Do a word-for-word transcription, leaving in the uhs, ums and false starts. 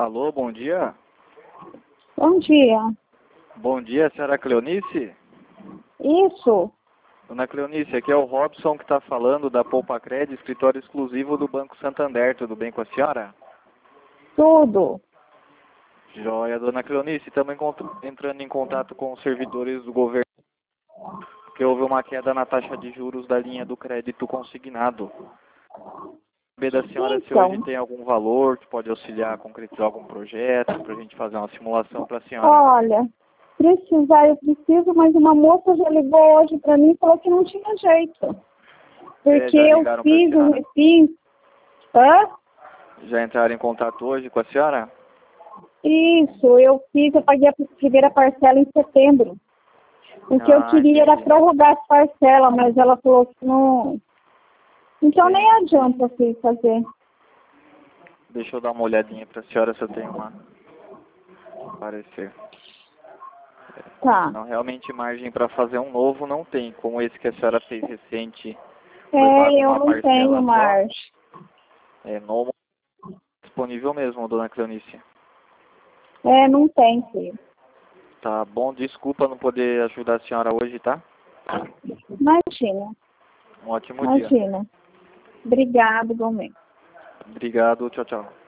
Alô, bom dia. Bom dia. Bom dia, senhora Cleonice? Isso. Dona Cleonice, aqui é o Robson que está falando da Poupa Cred, escritório exclusivo do Banco Santander. Tudo bem com a senhora? Tudo. Joia, dona Cleonice. Estamos entrando em contato com os servidores do governo, porque houve uma queda na taxa de juros da linha do crédito consignado. Saber da senhora se Então, hoje tem algum valor que pode auxiliar a concretizar algum projeto, para a gente fazer uma simulação para a senhora. olha, precisar eu preciso, mas uma moça já ligou hoje para mim e falou que não tinha jeito. Porque É, já eu ligaram pra fiz, senhora? eu fiz. Hã? Já entraram em contato hoje com a senhora? Isso, eu fiz, eu paguei a primeira parcela em setembro. O que eu Ah, queria era entendi. prorrogar as parcelas, mas ela falou que não. Então nem Entendi. adianta assim, fazer. Deixa eu dar uma olhadinha para a senhora se eu tenho uma parecer. Tá. Não, realmente margem para fazer um novo não tem, como esse que a senhora fez recente, foi É, pago eu uma não tenho parcela só. margem. É novo disponível mesmo, dona Cleonice. É, não tem, filho. Tá bom, desculpa não poder ajudar a senhora hoje, tá? Imagina, Um ótimo dia. imagina. Obrigado, igualmente. Obrigado, tchau, tchau.